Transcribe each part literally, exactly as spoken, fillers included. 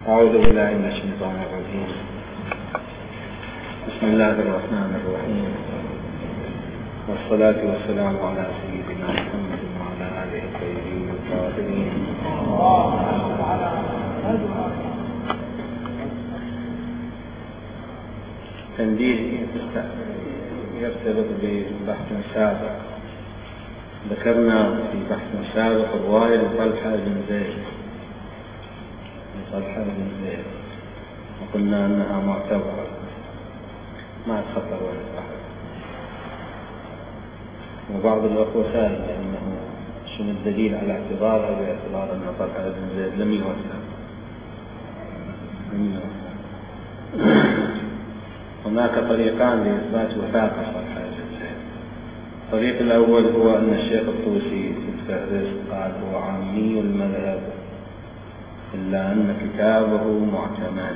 أعوذ بالله من الشيطان الرجيم. بسم الله الرحمن الرحيم، والصلاة والسلام على سيدنا محمد وعلى آله الطيبين الطاهرين. تنبيه يرتبط ببحث سابق. ذكرنا في بحث سابق رواية لطلحة بن زيد طلحة بن زيد وقلنا أنها معتبرة مع الخطر والبحث. وبعض الأخوة سأل أنه شنو الدليل على اعتبارها باعتبار أن طلحة بن زيد لم يوثق. هناك طريقان لإثبات وثاقة طلحة بن زيد. الطريق الأول هو أن الشيخ الطوسي في الفهرست قال هو عامي المذهب إلا أن كتابه معتمد.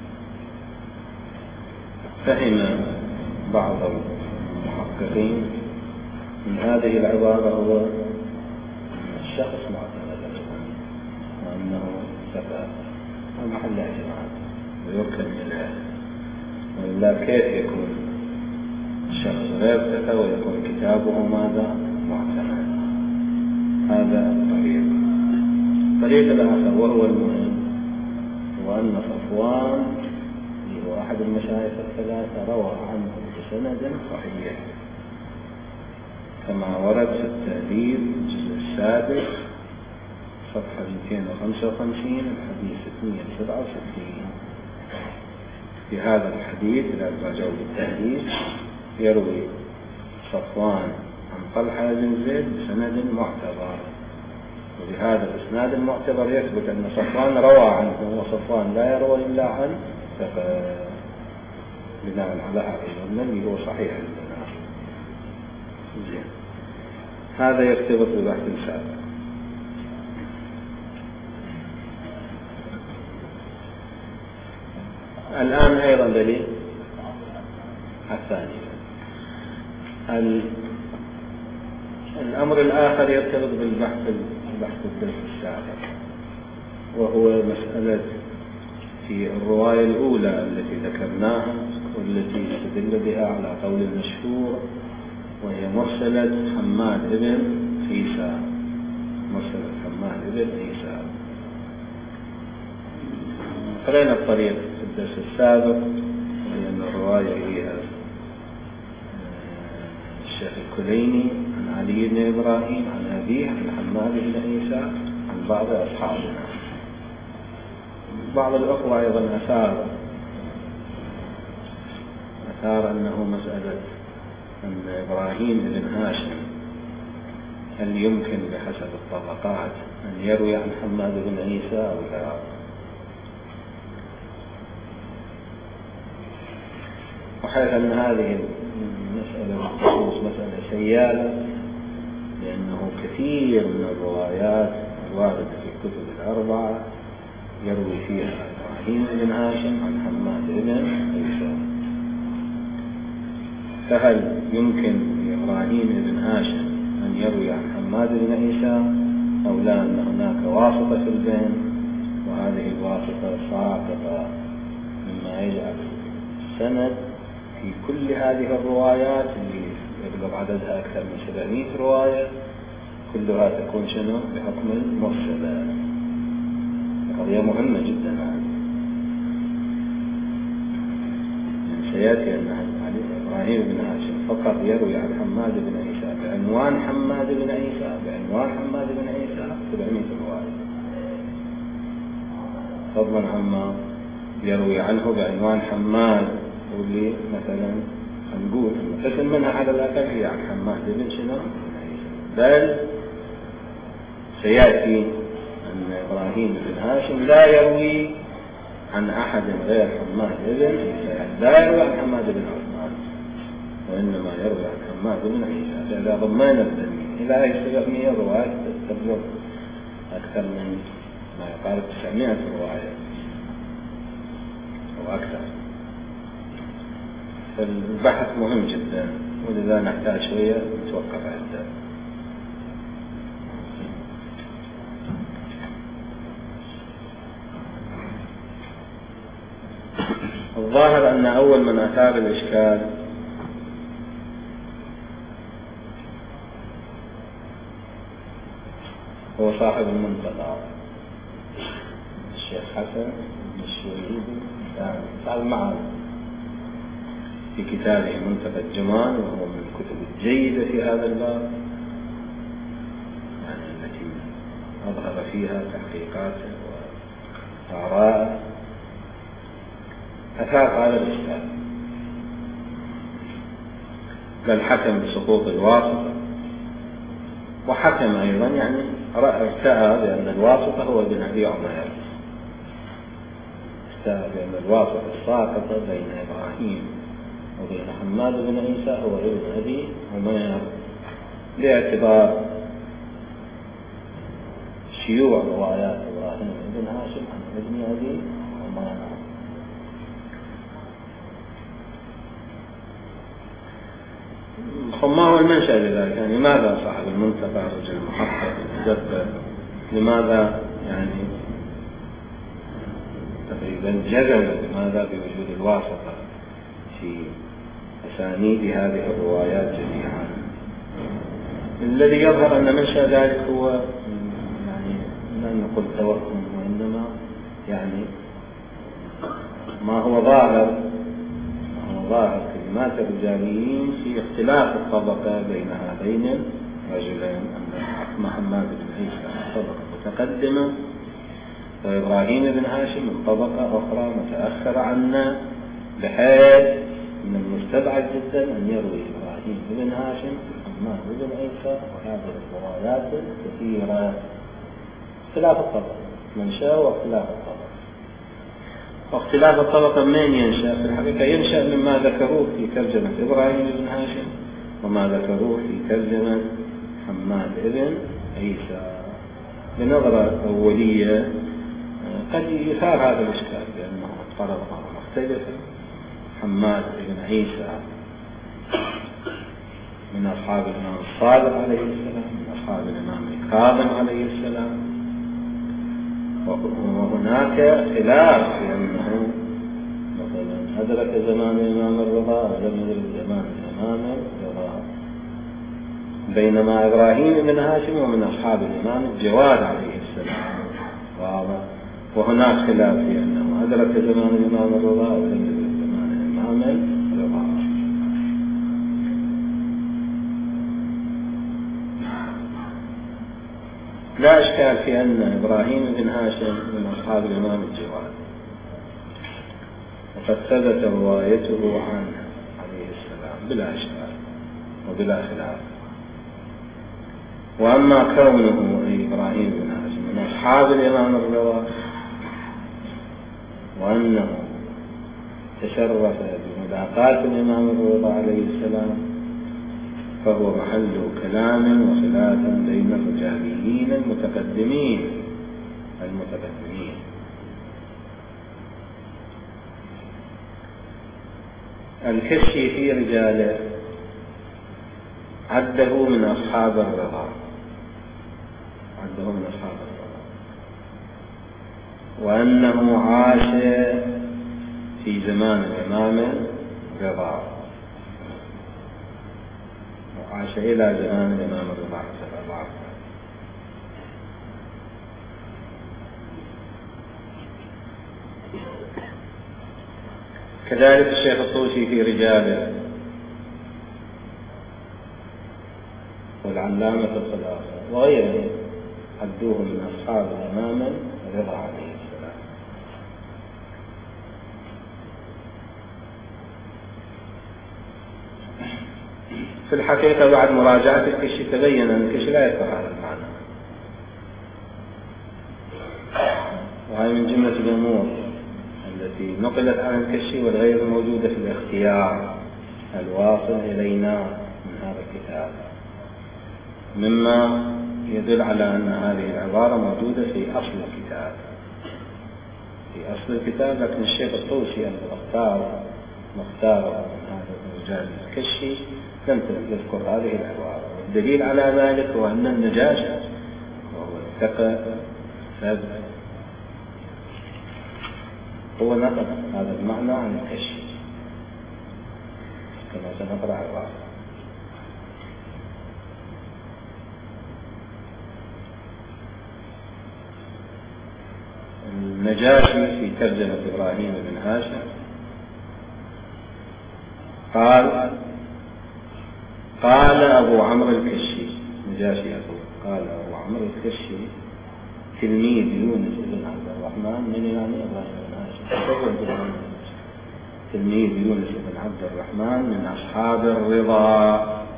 فهم بعض المحققين من هذه العبارة هو أن الشخص معتمد وأنه ثبات ومحل اعتماد ويركن إليه، وإلا كيف يكون الشخص غير ثقة ويكون كتابه ماذا معتمد؟ هذا الطريق. الطريق الآخر وهو المهم هو أن صفوان هو أحد المشايخ الثلاثة روى عنه بسند صحيح كما ورد في التهذيب الجزء السادس صفحة مئتين وخمسة وخمسين الحديث اثنين سبعة وستين. في هذا الحديث إذا رجعوا بالتهذيب يروي صفوان عن طلحة بن زيد بسند معتبر، وبهذا الإسناد المعتبر يثبت أن صفوان روى عنه، وصفوان لا يروى إلا عنه بناء على هذا الذي هو صحيح البناء. زين، هذا يرتبط ببحث سابق. الآن أيضا دليل الثاني. الأمر الآخر يرتبط بالبحث بحث الدرس السابق، وهو مسألة في الرواية الأولى التي ذكرناها والتي استدل بها على قول المشهور، وهي مرسلة حماد بن عيسى. مرسلة حماد بن عيسى قرينا الطريق في الدرس السابق، وهي أن الرواية هي الشيخ الكليني عن علي بن إبراهيم عن أبيه عن حماد بن عيسى عن بعض أصحابنا. بعض الأخوة أيضا أثار أثار أنه مسألة أن إبراهيم بن هاشم هل يمكن بحسب الطبقات أن يروي عن حماد بن عيسى أو لا؟ وحيث أن هذه المسألة بالخصوص مسألة سيالة، لأنه كثير من الروايات الواردة في الكتب الأربعة يروي فيها إبراهيم بن هاشم عن حماد بن عيسى، فهل يمكن لإبراهيم بن هاشم أن يروي عن حماد بن عيسى أو لا أن هناك واسطة في البين، وهذه الواسطة ساقطة مما يجعل السند في كل هذه الروايات اللي يبلغ عددها أكثر من سبعمائة رواية كلها تكون شنو بحكم المرسلة. قضية مهمة جدا هذه. يعني سيأتي أن إبراهيم بن هاشم فقط يروي عن حماد بن عيسى بعنوان حماد بن عيسى بعنوان حماد بن عيسى سبعمائة رواية، فضلا عما يروي عنه بعنوان حماد واللي مثلا نقول قسم منها على الأقل هي عن حماد بن شنو بن عيسى. بل سيأتي أن إبراهيم بن هاشم لا يروي عن أحد غير حماد بن عيسى، لا يروي عن حماد بن عثمان، وإنما يروي عن حماد بن عيسى. فإذا ضمينا التلميذ إلى سبعمائة رواية تبلغ أكثر من ما يقارب تسعمائة رواية أو أكثر. فالبحث مهم جدا، ولذا نحتاج شوية نتوقف عنده. الظاهر أن أول من أثار الإشكال هو صاحب المنتقى الشيخ حسن بن الشريدي صاحب المعارف في كتابه منتقى الجمال، وهو من الكتب الجيدة في هذا الباب، يعني التي أظهر فيها تحقيقاته وآراءه. أثار هذا الإشكال، بل حكم بسقوط الواسطة، وحكم أيضا يعني ارتأى بأن الواسطة هو ابن أبي عمير، ارتأى بأن الواسطة الساقطة بين إبراهيم وبين حماد بن عيسى هو ابن أبي عمير، باعتبار شيوع روايات إبراهيم بن هاشم عن ابن أبي عمير. ما هو المنشأ لذلك؟ يعني لماذا صاحب المنتقى رجل المحقق المدبر لماذا يعني تقريبا جزم لماذا بوجود الواسطة في أسانيد هذه الروايات جميعا؟ الذي يظهر أن منشأ ذلك هو يعني لن نقول توهم، وإنما يعني ما هو ظاهر ما هو ظاهر كلمات الرجاليين في اختلاف الطبقة بين هذين الرجلين، أن محمد بن عيسى من طبقة متقدمة وإبراهيم بن هاشم من طبقة أخرى متأخرة عنا، بحيث من المستبعد جدا أن يروي إبراهيم بن هاشم محمد بن عيسى وهذه الروايات كثيرة. اختلاف الطبقة منشأ واختلاف الطبقة، واختلاف الطبقة منين ينشأ؟ في الحقيقة ينشأ مما ذكروه في ترجمة إبراهيم بن هاشم وما ذكروه في ترجمة حماد بن عيسى. بنظرة أولية قد يثار هذا الإشكال بأنه طريقة مختلفة. حماد بن عيسى من أصحاب الإمام الصادق عليه السلام، من أصحاب الإمام الكاظم عليه السلام، وهناك خلاف في أنه مثلا أدرك زمان الإمام الرضا أو لم يدرك زمان الإمام الرضا، بينما إبراهيم بن هاشم ومن أصحاب الإمام الجواد عليه السلام، وهناك خلاف في أنه أدرك زمان الإمام الرضا أو لم يدرك زمان الإمام الرضا. لا إشكال في أن إبراهيم بن هاشم من أصحاب الإمام الجواد، وقد ثبت روايته عنه عليه السلام بلا إشكال وبلا خلاف. وأما كونه أي إبراهيم بن هاشم من أصحاب الإمام الرضا، وأنه تشرف بملاقاة الإمام الرضا عليه السلام، فهو محل كلام وخلاف بين الرجاليين المتقدمين المتقدمين الكشي في رجاله عده من أصحاب الرضا عده من أصحاب الرضا وأنه عاش في زمان الإمام الرضا، وعاش إلى زمان الإمام الرضا صلى الله عليه وسلم. كذلك الشيخ الطوسي في رجاله، والعلامة الخلاصة وغيرهم عدوه من أصحاب الإمام الرضا عليه السلام. في الحقيقة بعد مراجعة الكشي تبين أن الكشي لا يذكر هذا المعنى، وهي من جملة الأمور التي نقلت عن الكشي والغير موجودة في الاختيار الواصل إلينا من هذا الكتاب، مما يدل على أن هذه العبارة موجودة في أصل الكتاب في أصل الكتاب لكن الشيخ الطوسي المختار مختار من هذا الرجال الكشي لم يذكر هذه العبارة. والدليل على ذلك هو أن النجاشي وهو الثقة ثبت هو نقل هذا المعنى عن الكشي كما سنقرأ على الرأس. النجاشي في ترجمة إبراهيم بن هاشم قال قال أبو عمرو الكشي، نجاشي يقول قال أبو عمرو الكشي تلميذ يونس بن عبد الرحمن من يعني إبراهيم بن هاشم، تلميذ يونس بن عبد الرحمن من أصحاب الرضا،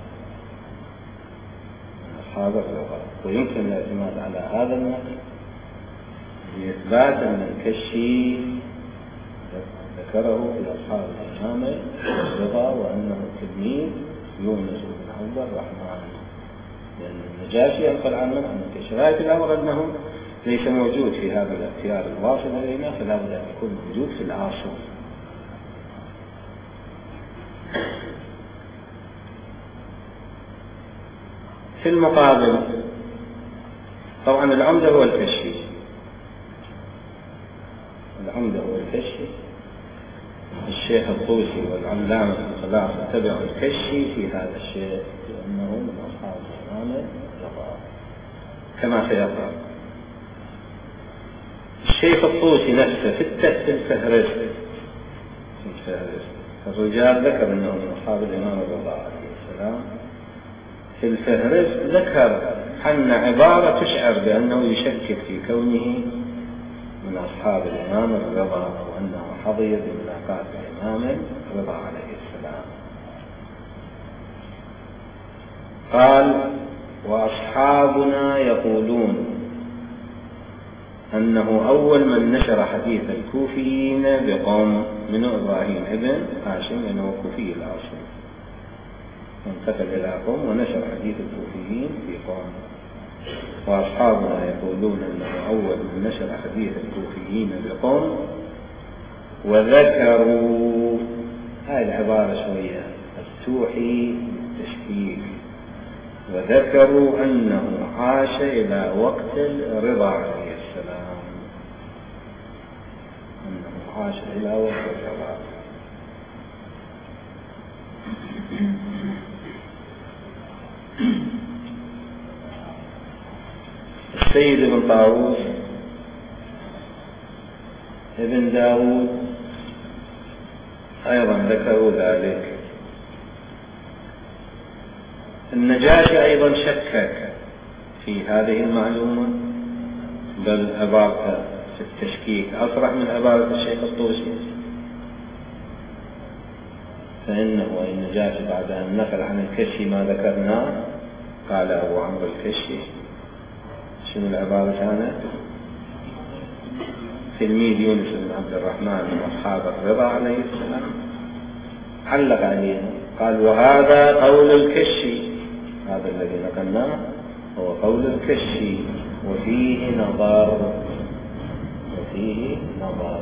من أصحاب الرضا. ويمكن الاعتماد على هذا النقل لإثبات أن الكشي ذكره في أصحاب الإمام الرضا وأنه تلميذ يونس بن عبد الرحمن، لأن النجاشي ينقل عنه عن الكشي. غاية الأمر أنه ليس موجود في هذا الاختيار الواصل إلينا، فلا بد أن يكون موجود في الأصل. في المقابل طبعا العمدة هو الكشي، العمدة هو الكشي. الشيخ الطوسي والعلامة الخلاص اتبعوا الكشي في هذا الشيء لأنه من أصحاب الإمام الرضا كما سيقرأ. الشيخ الطوسي نفسه في الفهرس الرجال ذكر أنه من أصحاب الإمام الرضا عليه السلام، في الفهرس ذكر أن عبارة تشعر بأنه يشكك في كونه من أصحاب الإمام الرضا وأنه حظي بملاقاة الإمام الرضا عليه السلام. قال وأصحابنا يقولون أنه أول من نشر حديث الكوفيين بقوم من إبراهيم ابن هاشم، أنه كوفي الأصل، انتقل إلى قوم ونشر حديث الكوفيين في قوم. وأصحابنا يقولون أنه أول من نشر حديث الكوفيين بقوم، وذكروا هاي العبارة شوية التوحي بالتشكيك، وذكروا أنه عاش إلى وقت الرضا عليه السلام، أنه عاش إلى وقت الرضا. السيد بن طاووس ابن داود أيضا ذكروا ذلك. النجاشي أيضا شكك في هذه المعلومة، بل عبارته في التشكيك أصرح من عبارة الشيخ الطوسي، فإنه النجاشي بعد أن نقل عن الكشي ما ذكرناه قال أبو عمرو الكشي شنو العبارة كانت؟ تلميذ يونس بن عبد الرحمن من أصحاب الرضا عليه السلام، علق عليها قال وهذا قول الكشي، هذا الذي نقلناه هو قول الكشي وفيه نظر، وفيه نظر.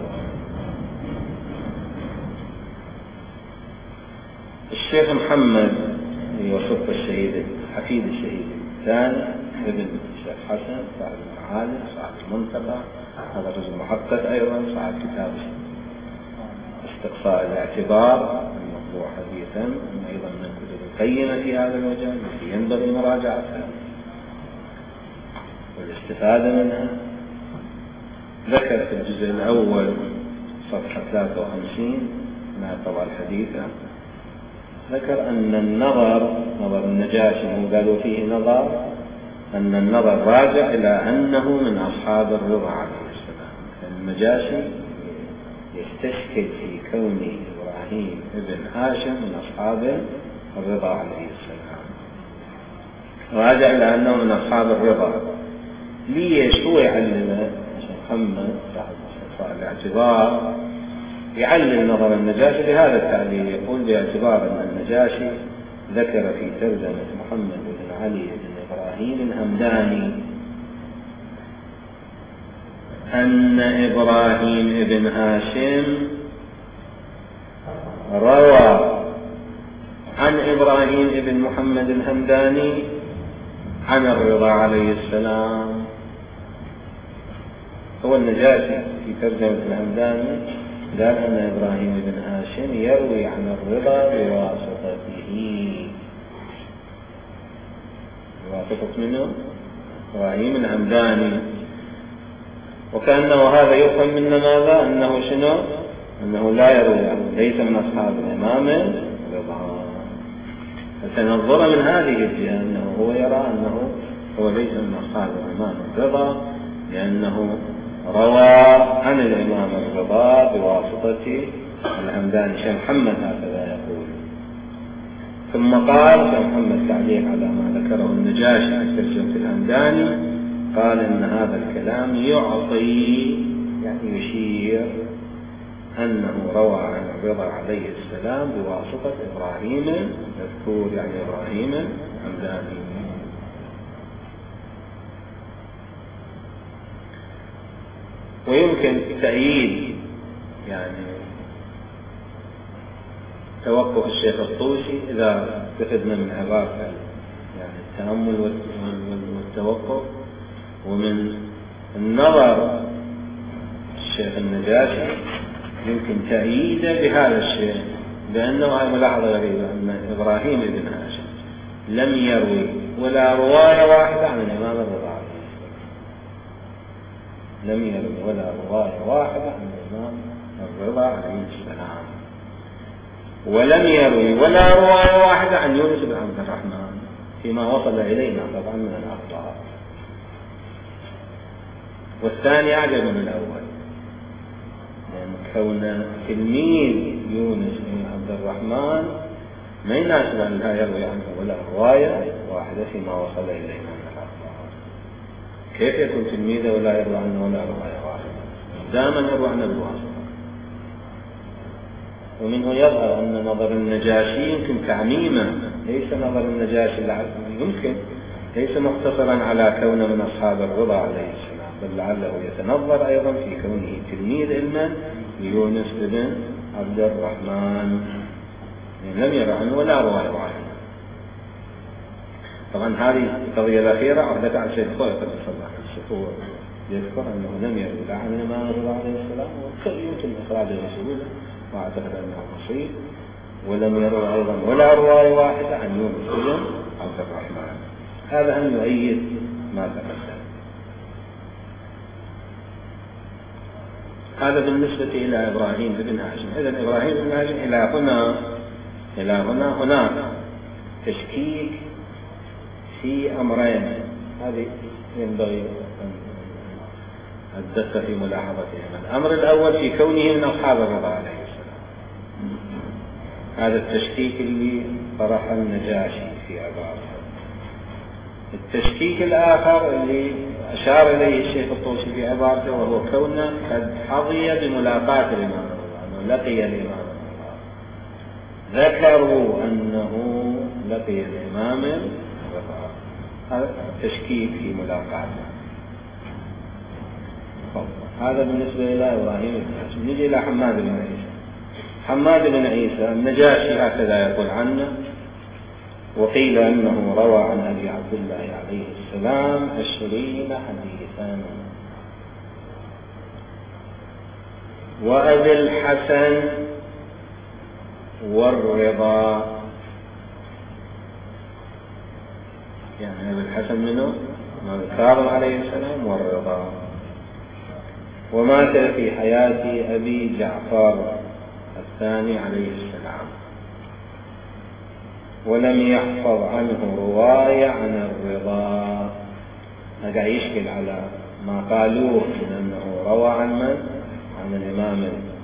الشيخ محمد يوسف الشهيد حفيد الشهيد الثاني ابن الشيخ حسن صاحب المعالم صاحب المنتقى، هذا رجل محقق أيضا صاحب كتاب استقصاء الاعتبار المطبوع حديثا، أيضا من الكتب القيمة في هذا المجال التي ينبغي مراجعتها والاستفادة منها. ذكر في الجزء الأول صفحة ثلاثة وخمسين من الطبعة الحديثة، ذكر أن النظر نظر النجاشي قالوا فيه نظر، أن النظر راجع إلى أنه من أصحاب الرضا عليه السلام. النجاشي يستشكل في كون إبراهيم ابن هاشم من أصحاب الرضا عليه السلام، راجع إلى أنه من أصحاب الرضا. ليش هو يعلم محمد صاحب استقصاء الاعتبار يعلل نظر النجاشي بهذا التعليل، يقول باعتبار أن النجاشي ذكر في ترجمة محمد بن علي بن إبراهيم الهمداني أن إبراهيم بن هاشم روى عن إبراهيم بن محمد الهمداني عن الرضا عليه السلام. هو النجاشي في ترجمة الهمداني قال أن إبراهيم بن هاشم يروي عن الرضا بواسطته، بواسطة منه إبراهيم الهمداني، وكأنه هذا يفهم من ماذا؟ أنه شنو؟ أنه لا يروي عنه، ليس من أصحاب الإمام الرضا. فتنظر من هذه الجهة أنه هو يرى أنه هو ليس من أصحاب الإمام الرضا، لأنه روى عن الإمام الرضا بواسطة الهمداني. شيخ محمد هكذا يقول. ثم قال شيخ محمد تعليق على ما ذكره النجاشي في ترجمة الهمداني، قال إن هذا الكلام يعطي يعني يشير أنه روى عن الرضا عليه السلام بواسطة إبراهيم المذكور، يعني إبراهيم الهمداني. ويمكن تأييد يعني توقف الشيخ الطوسي إذا استفدنا من عبارة يعني التأمل والتوقف، ومن النظر الشيخ النجاشي يمكن تأييده بهذا الشيء، لأنه هذه ملاحظة غريبة أن إبراهيم بن هاشم لم يروي ولا رواية واحدة عن الإمام الرضا عليه السلام، لم يروي ولا رواية واحدة عن الإمام الرضا عليه السلام، ولم يروي ولا رواية واحدة عن يونس بن عبد الرحمن فيما وصل إلينا طبعا من الأخبار. والثاني أعجب من الأول، لأن كون تلميذ يونس بن عبد الرحمن ما يناسب أن لا يروي عنه ولا رواية واحدة فيما وصل إلينا من الأخبار. كيف يكون تلميذه ولا يروي عنه ولا رواية واحدة؟ دائما يروي عنه بالواسطة. ومنه يظهر أن نظر النجاشي يمكن تعميمه، ليس نظر النجاشي يمكن ليس مقتصرا على كونه من أصحاب الرضا عليه السلام، بل لعله يتنظر أيضا في كونه تلميذ علما ليونس بن عبد الرحمن، يعني لم يرى عنه ولا رواية واحدة. طبعا هذه القضية الأخيرة عهدت عن شيخ خوي قد صلى الله عليه وسلم، يذكر أنه لم يروي لا عن الإمام الرضا عليه السلام، ويمكن إخراجه بسهولة واعتقد أنه بسيط، ولم يروي أيضا ولا رواية واحدة عن يونس بن عبد الرحمن. هذا أن يؤيد ما تقدم. هذا بالنسبة إلى إبراهيم بن هاشم. إذن إبراهيم بن هاشم إلى هنا إلى هنا هناك تشكيك في أمرين، هذه ينبغي الدقة في ملاحظتهم. الأمر الأول في كونه من أصحاب الرضا عليه السلام، هذا التشكيك اللي طرح النجاشي في عبارته. التشكيك الآخر اللي أشار إليه الشيخ الطوسي في عبارته، وهو كونه قد حظي بملاقاة الإمام الرضا، أنه لقي الإمام الرضا. ذكروا أنه لقي الإمام الرضا، هذا تشكيك في ملاقاته. هذا بالنسبة إلى إبراهيم بن هاشم. نجي إلى حماد بن عيسى. حماد بن عيسى النجاشي هكذا يقول عنه، وقيل أنه روى عن أبي عبد الله عليه السلام عشرين حديثا، وأبي الحسن والرضا، يعني أبي الحسن منه الكاظم عليه السلام والرضا. ومات في حياة أبي جعفر الثاني عليه السلام، ولم يحفظ عنه رواية عن الرضا. هذا يشكل على ما قالوه من أنه روى عن من؟ عن الإمام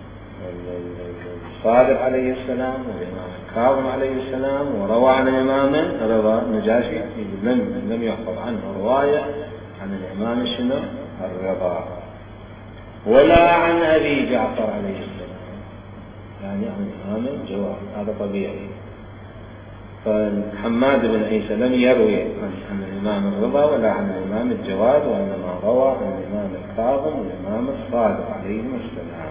الصادق عليه السلام والإمام الكاظم عليه السلام، وروى عن الإمام الرضا. النجاشي لم لم يحفظ عنه رواية عن الإمام شنو؟ الرضا، ولا عن أبي جعفر عليه السلام، يعني عن الإمام الجواد. هذا طبيعي. فحماد بن عيسى لم يروي عن الإمام الرضا ولا عن الإمام الجواد، وإنما روى عن الإمام الكاظم والإمام الصادق عليهم السلام.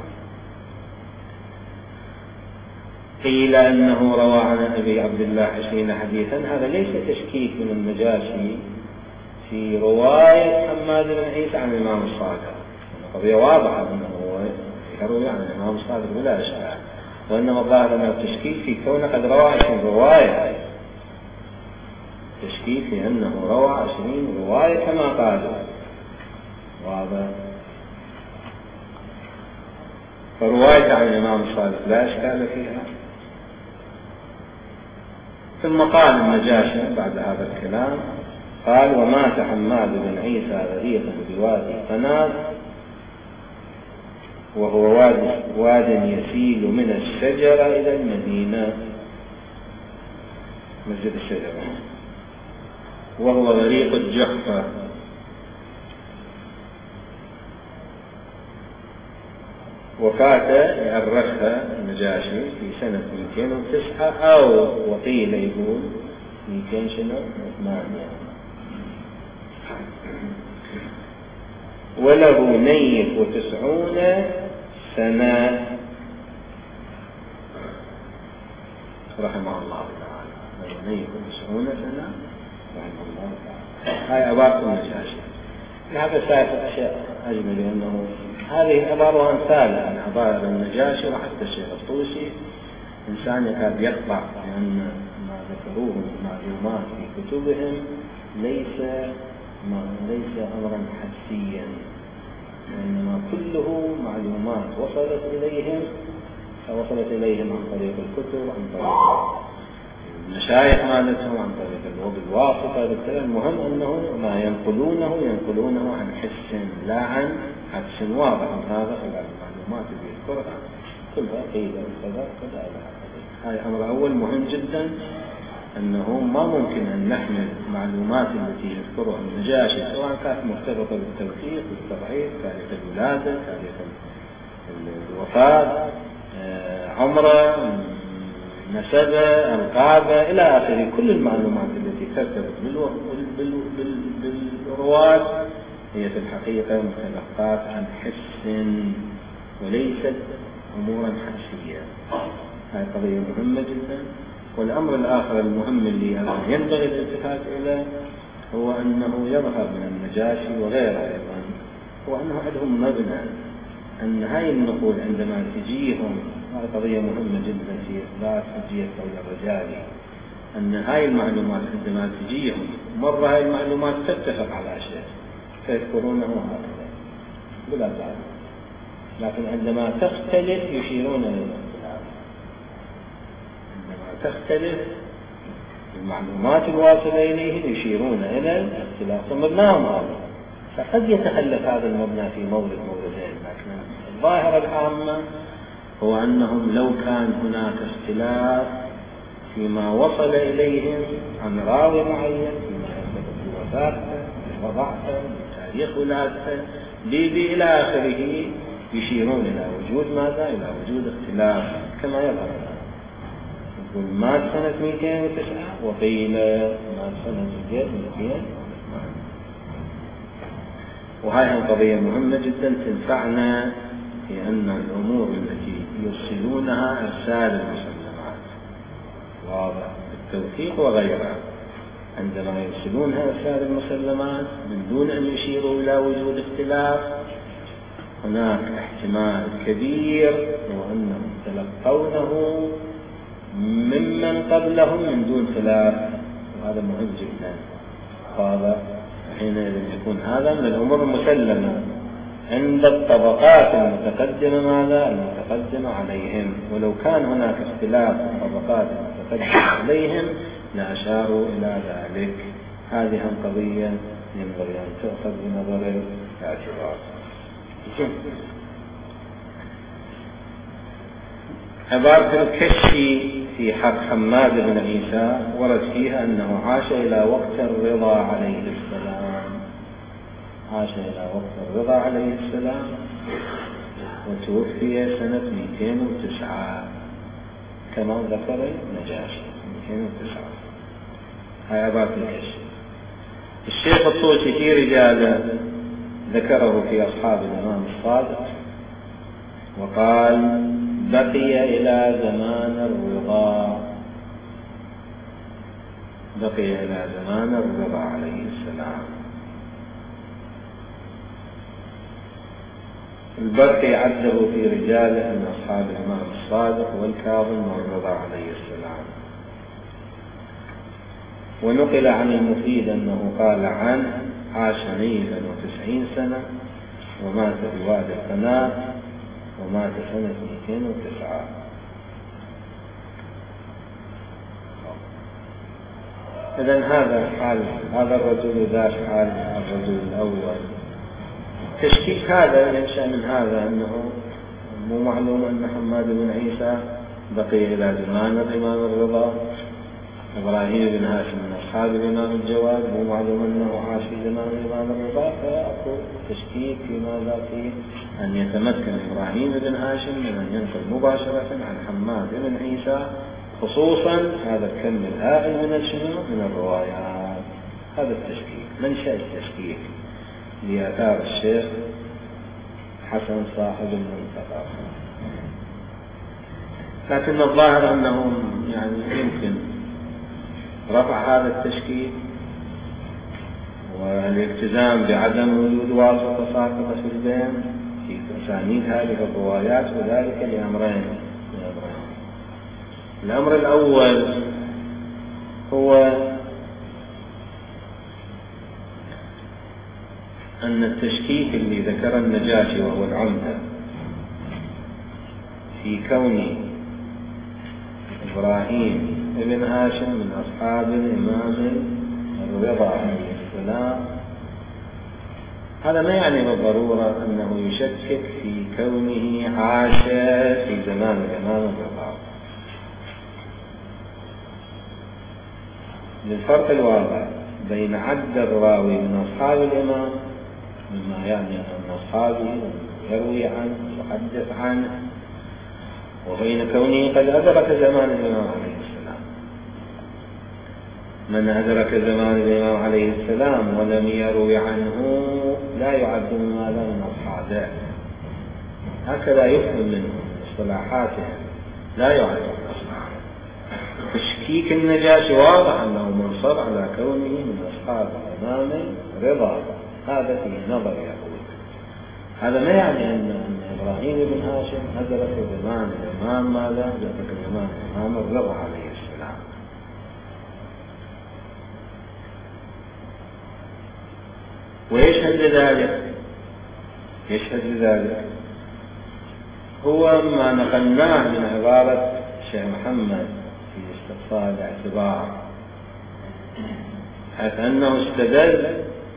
قيل أنه روى عن أبي عبد الله عشرين حديثا. هذا ليس تشكيك من النجاشي في رواية حماد بن عيسى عن الإمام الصادق، قضية واضحة أنه يروي عن الإمام الصادق بلا إشكال، وإنما الظاهر أن التشكيك في كونه قد روى عشرين رواية، تشكيك في أنه روى عشرين رواية كما قالوا، واضح. فرواية عن الإمام الصادق لا إشكال فيها. ثم قال النجاشي بعد هذا الكلام قال: ومات حماد بن عيسى غريقا بوادي قناد، وهو واد, واد يسيل من الشجرة إلى المدينة، مسجد الشجرة، وهو غريق الجحفة، وفاة يأرخها النجاشي في سنة مئتين وتسعة، أو وقيل يقول مئتين شنو وثمانية، وله نيف وتسعون سنة رحمه الله تعالى، له نيف وتسعون سنة رحمه الله تعالى. هاي عبارة النجاشي. لهذا سائف أشياء أجمل، أنه هذه عبارة أمثالها عن عبارة النجاشي، وحتى الشيخ الطوسي إنسان يكاد يقطع، لأن ما ذكروه من معلومات في كتبهم ليس ليس أمرا حسيا، وإنما كله معلومات وصلت إليهم وصلت إليهم عن طريق الكتب، عن طريق المشايخ مالتهم، عن طريق الواسطة. بالتالي المهم أنه ما ينقلونه ينقلونه عن حس لا عن حدس واضح. هذا المعلومات اللي يذكرها كلها قيل كذا كذا إلى آخره. هاي أمر أول مهم جدا، أنه ما ممكن أن نحمل معلومات التي يذكرها النجاشي سواء كانت مرتبطة بالتوثيق بالتضعيف، تاريخ الولادة، تاريخ الوفاة، عمره، نسبه، ألقابه إلى آخره، كل المعلومات التي ترتبط بالرواة هي في الحقيقة متلقات عن حس وليست أمورا حسية. هذه قضية مهمة جدا. والأمر الآخر المهم اللي ينبغي الالتفات إليه هو أنه يظهر من النجاشي وغيره أيضا، هو أنه عندهم مبنى أن هاي النقول عندما تجيهم، هذه قضية مهمة جدا في إثبات حجية قول الرجالي، أن هاي المعلومات عندما تجيهم مرة هاي المعلومات تتفق على شيء فيذكرونه هكذا بلا تعب، لكن عندما تختلف يشيرون للاختلاف. عندما تختلف المعلومات الواصلة إليه يشيرون إلى الاختلاف، فمبناهم هذا. فقد يتخلف هذا المبنى في مورد موردين، لكن الظاهرة العامة هو أنهم لو كان هناك اختلاف فيما وصل إليهم عن راوي معين، فيما يثبت وفاته، وضعته، تاريخ ولادته، بيبي إلى آخره، يشيرون إلى وجود ماذا؟ إلى وجود اختلاف كما يظهر. يقول مات سنة مئتين وتسعة، وقيل مات سنة مئتين. وهذه القضية مهمة جدا تنفعنا في أن الأمور التي يرسلونها إرسال المسلمات واضح بالتوثيق وغيرها، عندما يرسلونها إرسال المسلمات من دون أن يشيروا إلى وجود اختلاف، هناك احتمال كبير هو أنهم تلقونه ممن قبلهم من دون خلاف، وهذا مهم جدا. واضح. حينئذ يكون هذا من الأمور المسلمة عند الطبقات المتقدمة ماذا؟ المتقدمة عليهم. ولو كان هناك اختلاف في الطبقات المتقدمة عليهم لأشاروا إلى ذلك. هذه قضية ينبغي أن تؤخذ بنظر الاعتبار. عبارة الكشي في حق حماد بن عيسى ورد فيها أنه عاش إلى وقت الرضا عليه السلام، عاش إلى وقت الرضا عليه السلام، وتوفي سنة مئتين وتسعة كما ذكر النجاشي مئتين وتسعة. هاي عبارة الكشي. الشيخ الطوسي في رجاله ذكره في أصحاب الإمام الصادق وقال: بقي إلى زمان الرضا، بقي إلى زمان الرضا عليه السلام. البرقي عده في رجاله من أصحاب الإمام الصادق والكاظم والرضا عليه السلام. ونقل عن المفيد أنه قال عنه: عاش ميتا وتسعين سنة ومات في وادي القناة ومات سنة مئتين وتسعة. إذن هذا حال هذا الرجل ذات حال الرجل الأول. تشكيك هذا ينشأ من هذا أنه مو معلوم أن حماد بن عيسى بقي إلى زمان الإمام الرضا. إبراهيم بن هاشم من أصحاب الإمام الجواد، مو معلوم أنه عاش في زمان الإمام الرضا، فأكو تشكيك في ماذا فيه أن يتمكن إبراهيم بن هاشم من أن ينقل مباشرة عن حماد بن عيسى، خصوصا هذا الكم الهائل من الشنو من الروايات. هذا التشكيك منشأ التشكيك لآثار الشيخ حسن صاحب المنتقى. لكن الظاهر أنه يعني يمكن رفع هذا التشكيك والالتزام بعدم وجود واسطة ساقطة في البين في تسانيد هذه الروايات، وذلك لأمرين. الأمر الأول هو أن التشكيك اللي ذكر النجاشي وهو العمدة في كون إبراهيم ابن هاشم من أصحاب الإمام الرضا عليه السلام، هذا ما يعني بالضرورة أنه يشكك في كونه عاش في زمان الإمام الرضا، للفرق الواضح بين عد الراوي من أصحاب الإمام مما يعني أن أصحابه يروي عنه ويحدث عنه، وبين كونه قد أدرك زمان الإمام عليه السلام. من أدرك زمان الإمام عليه السلام ولم يروي عنه لا يعد مما لا من أصحابه، هكذا يفهم منه اصطلاحاتهم، لا يعد من أصحابه. تشكيك النجاشي واضح أنه منصب على كونه من أصحاب الإمام رضا، هذا في نظر يقول. هذا ما يعني أن إبراهيم بن هاشم أدرك زمان الإمام ماذا؟ أدرك زمان الإمام الرضا عليه السلام. ويشهد لذلك يشهد لذلك هو ما نقلناه من عبارة الشيخ محمد في استقصاء الاعتبار، حيث أنه استدل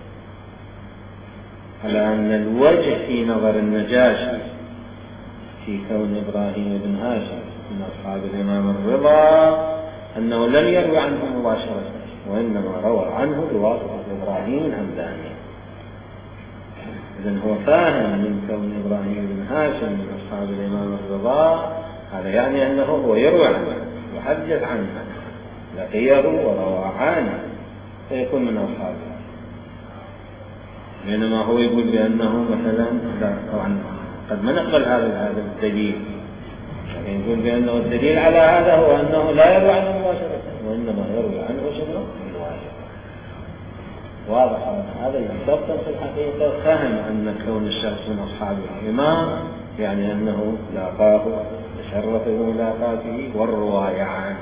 على أن الوجه في نظر النجاشي في كون إبراهيم بن هاشم من أصحاب الإمام الرضا أنه لم يروي عنه مباشرة، وإنما روى عنه بواسطة إبراهيم الهمداني. إذن هو فاهم من كون إبراهيم بن هاشم من أصحاب الإمام الرضا، هذا يعني أنه هو يروي عنه ويحدث عنه، لقيه وروى عنه فيكون من أصحابه. بينما هو يقول بأنه مثلا لا، طبعا قد ما نقبل هذا هذا الدليل، لكن يقول بأنه الدليل على هذا هو أنه لا يروي عنه مباشرة، وإنما يروي عنه شنو؟ بالواسطة. واضح هذا يضبط في الحقيقة، فهم أن كون الشخص من أصحاب الإمام يعني أنه لاقاه تشرف بملاقاته والرواية عنه.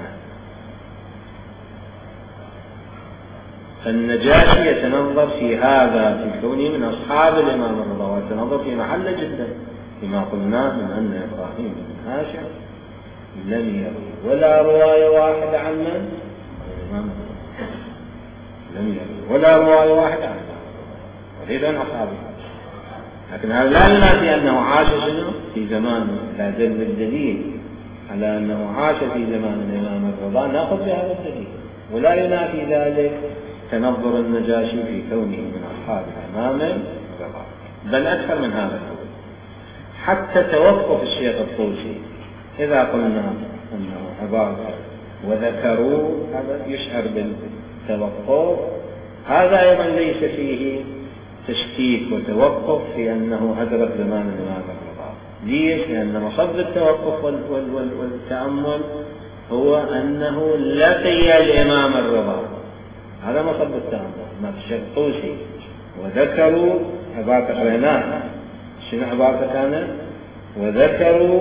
فالنجاشي يتنظر في هذا في كونه من أصحاب الإمام الرضا، ويتنظر في محل جدا فيما قلناه من أن إبراهيم بن هاشم لم يروي ولا رواية واحدة عن من؟ الإمام لم يروي ولا رواية واحدة عن وليس عن أصحابه. لكن هذا لا ينافي أنه عاش شنو في زمان، لا دل الدليل على أنه عاش في زمان الإمام الرضا نأخذ بهذا الدليل، ولا ينافي ذلك تنظر النجاشي في كونه من أصحاب الإمام الرضا، بل أكثر من هذا. حتى توقف الشيخ الطوسي إذا قلنا أنه عبارة وذكروا هذا يشعر بالتوقف، هذا أيضا ليس فيه تشكيك وتوقف في أنه أدرك زمان الإمام الرضا. ليش؟ لأن مصدر التوقف والتأمل هو أنه لقي الإمام الرضا، هذا مصدر التأمل. ما في الشيخ الطوسي وذكروا عبارة قريناها شنو عبارته كانت؟ وذكروا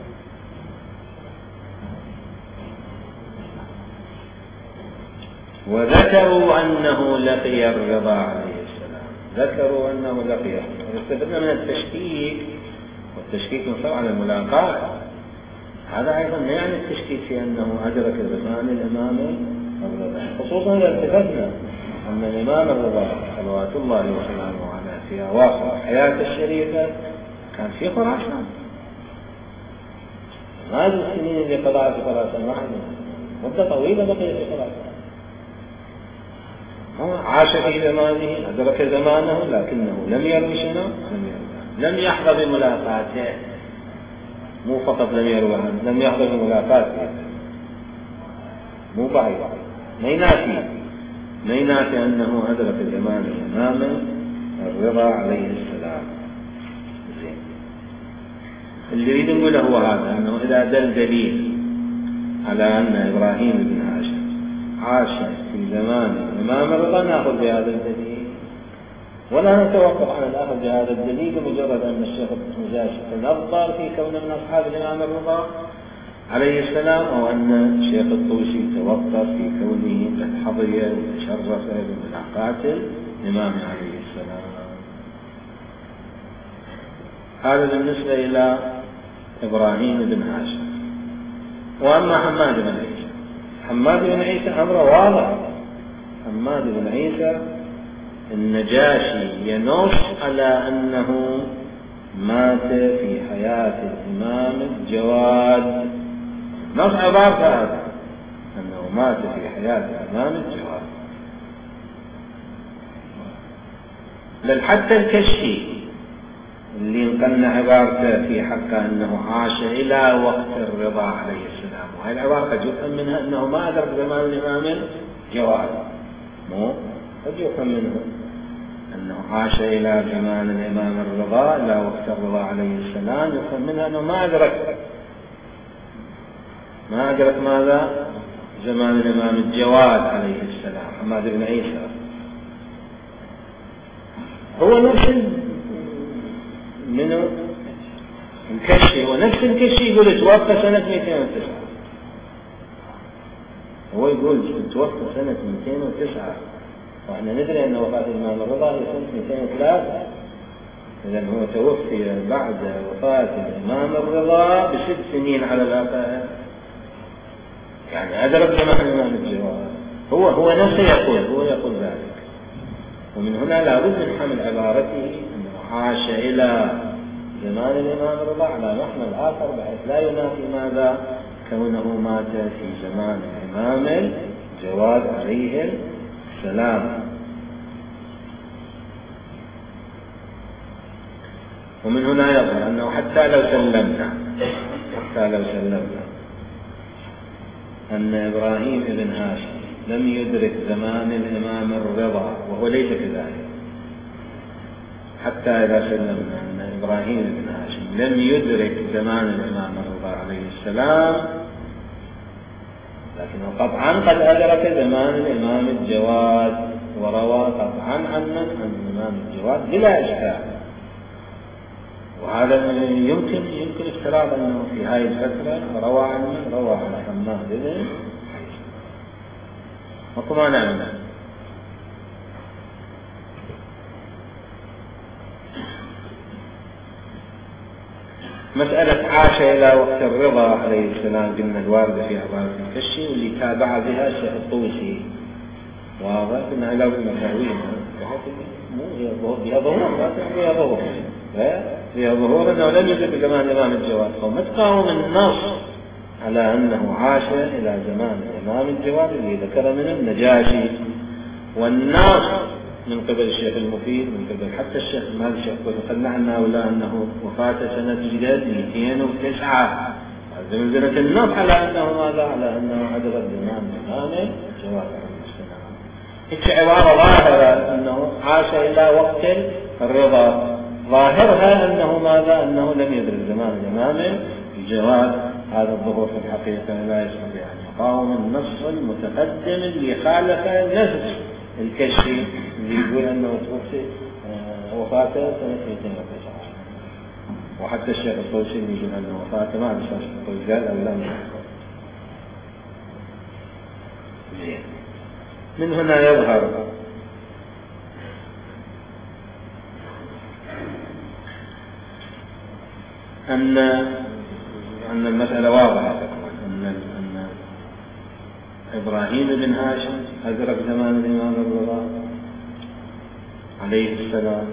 وذكروا أنه لقي الرضا عليه السلام، ذكروا أنه لقيه. استفدنا من التشكيك، والتشكيك ينصب على الملاقاة. هذا أيضا لا يعني التشكيك في أنه أدرك زمان الإمام الرضا، خصوصا إذا التفتنا أن الإمام الرضا صلوات الله وسلامه عليه في أواخر حياته الشريفة كان في خراسان. هذه السنين اللي قضاها في خراسان واحد مدة طويلة بقي في خراسان، عاش في زمانه، أدرك زمانه، لكنه لم يروي شنو؟ لم يروي، لم يحظى بملاقاته. مو فقط لم يروي عنه، لم يحظى بملاقاته. مو بعيد، ما ينافي ما ينافي أنه أدرك زمان الإمام الرضا عليه السلام. زين. اللي يريد نقوله هو هذا، أنه إذا دل دليل على أن إبراهيم بن هاشم عاش في زمان الإمام الرضا نأخذ بهذا الدليل، ولا نتوقف عن الأخذ بهذا الدليل بمجرد أن الشيخ النجاشي تنظر في كونه من أصحاب الإمام الرضا عليه السلام، أو أن الشيخ الطوسي توقف في كونه قد حظي وتشرف بملاقاة الإمام عليه السلام. هذا بالنسبة إلى إبراهيم بن هاشم. وأما حماد بن عيسى، حماد بن عيسى أمره واضح. حماد بن عيسى النجاشي ينص على أنه مات في حياة الإمام الجواد، نص عبارته هذا أنه مات في حياة الإمام الجواد. بل حتى الكشي اللي نقلنا عبارته في حقه أنه عاش إلى وقت الرضا عليه السلام، وهي العبارة قد يفهم منها أنه ما أدرك زمان الإمام الجواد، مو قد يفهم منه أنه عاش إلى زمان الإمام الرضا إلى وقت الرضا عليه السلام، يفهم منها أنه ما أدرك ما أدرك ماذا؟ زمان الإمام الجواد عليه السلام. حماد بن عيسى هو نفس منه الكشي، هو نفس الكشي يقول توفى سنة مئتين وتسعة، هو يقول توفى سنة مئتين وتسعة، وإحنا ندري أن وفاة الإمام الرضا هي سنة مئتين وثلاثة، إذن هو توفي بعد وفاة الإمام الرضا بست سنين على الأقل، يعني أدرك زمان الإمام الجواد. هو هو نفسه يقول هو يقول ذلك. ومن هنا لا بد من حمل عبارته أنه عاش إلى زمان الإمام الرضا على محمل آخر، بحيث لا ينافي ماذا؟ كونه مات في زمان الإمام الجواد عليه السلام. ومن هنا يظهر أنه حتى لو سلمنا حتى لو سلمنا أن إبراهيم بن هاشم لم يدرك زمان الإمام الرضا، وهو ليس كذلك، حتى إذا سلمنا أن إبراهيم بن هاشم لم يدرك زمان الإمام الرضا عليه السلام، لكنه قطعا قد أدرك زمان الإمام الجواد، وروى قطعا عن عن الإمام الجواد بلا إشكال. وهذا يمكن يمكن افتراض أنه في هذه الفترة روى عنه روى عن حماد بن عيسى، وكما نعلم مسألة عاش إلى وقت الرضا عليه السلام قلنا الواردة في عبارة الكشي، واللي تابع بها الشيخ الطوسي، واضح أنها لو مساوية مو هي ظهور فيها ظهور فيها ظهور فيها ظهور أنه لم يدرك زمان الإمام الجواد، فما تقاوم النص على أنه عاش إلى زمان الإمام الجواد اللي ذكر منه النجاشي. والنص من قبل الشيخ المفيد، من قبل حتى الشيخ مال الشيخ قلنا عنه ولا أنه وفاة سنة جداد مئتين وتسعة، زمزمة النص على أنه ماذا؟ على أنه أدرك زمان الإمام الجواد عليه السلام. هيك عبارة ظاهرة أنه عاش إلى وقت الرضا، ظاهرها أنه ماذا؟ أنه لم يدرك زمان الإمام الجواد. هذا الظهور في الحقيقة لا يستطيع أن يقاوم النص المتقدم اللي خالف نفس الكشي اللي يقول أنه توفي وفاته سنة مئتين وتسعة. وحتى الشيخ الطوسي يقول أن وفاته ما بشرط الرجال أو لم زين. من هنا يظهر أن أن المسألة واضحة أن أن إبراهيم بن هاشم أدرك زمان الإمام الرضا عليه السلام،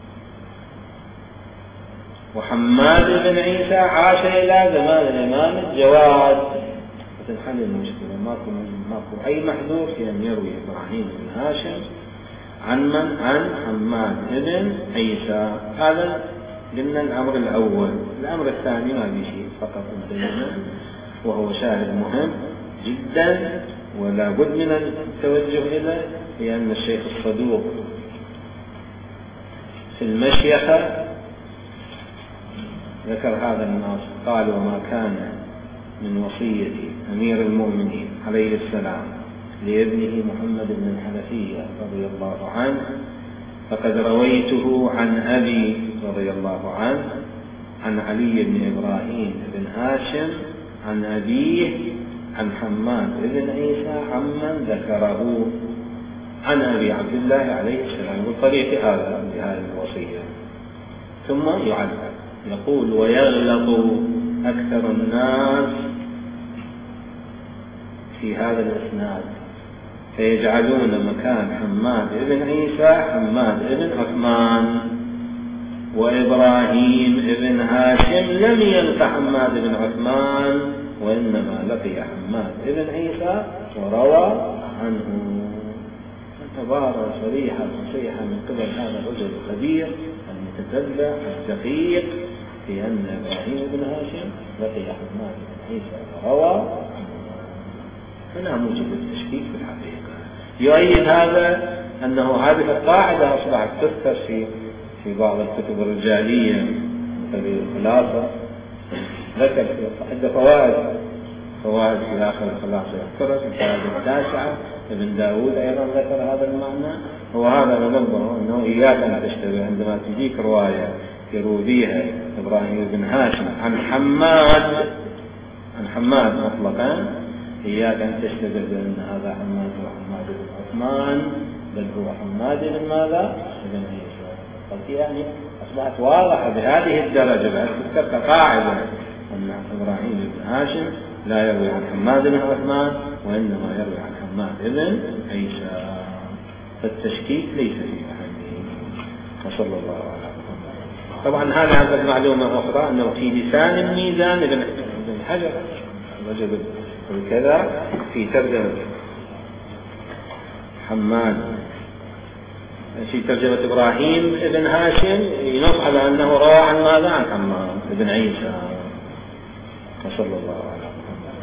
وحماد بن عيسى عاش إلى زمان الإمام الجواد، فتنحل المشكلة. ماكو ماكو أي محذور في أن يروي إبراهيم بن هاشم عن من؟ عن حماد بن عيسى. هذا قلنا الأمر الأول. الأمر الثاني ما في شيء، فقط انتبهنا وهو شاهد مهم جدا ولا بد من التوجه إليه، لأن الشيخ الصدوق في المشيخة ذكر هذا النص، قال: وما كان من وصية أمير المؤمنين عليه السلام لابنه محمد بن الحنفية رضي الله عنه فقد رويته عن أبي رضي الله عنه عن علي بن إبراهيم بن هاشم عن أبيه عن حماد بن عيسى عمن ذكره عن أبي عبد الله عليه السلام بالطريق هذا بهذه الوصية. ثم يعلق يقول: ويغلط أكثر الناس في هذا الإسناد فيجعلون مكان حماد بن عيسى حماد بن عثمان، وإبراهيم بن هاشم لم يلق حماد بن عثمان وإنما لقي حماد بن عيسى وروى عنه. عبارة صريحة صحيحة من قبل هذا الرجل الخبير المتتبع الدقيق في أن إبراهيم بن هاشم لقي حماد بن عيسى وروى عنه. هنا موجب التشكيك في الحقيقة. يؤيد هذا أنه هذه القاعدة أصبحت تذكر في في بعض الكتب الرجالية مثل الخلاصة، ذكر في عدة فوائد فوائد في آخر الخلاصة يذكرت الفائدة التاسعة. ابن داود أيضا ذكر هذا المعنى. وهذا ننبه أنه إياك أن تشتبه عندما تجيك رواية يروي بها إبراهيم بن هاشم عن حماد عن حماد مطلقا، إياك أن تشتبه بأن هذا حماد وحماد بن عثمان، بل هو حماد بن ماذا؟ بن عيسى. يعني أصبحت واضحة بهذه الدرجة بأن تذكر كقاعدة أن إبراهيم بن هاشم لا يروي عن حماد بن عثمان وإنما يروي عن حماد بن عيسى. فالتشكيك ليس في محله. وصلى الله على محمد. طبعا هذا عندك معلومة أخرى أنه في لسان الميزان بن حجر وجد الكذا في ترجمة حماد في ترجمة إبراهيم بن هاشم ينص على أنه روى عن ماذا؟ عن حماد بن عيسى. وصلى الله على محمد.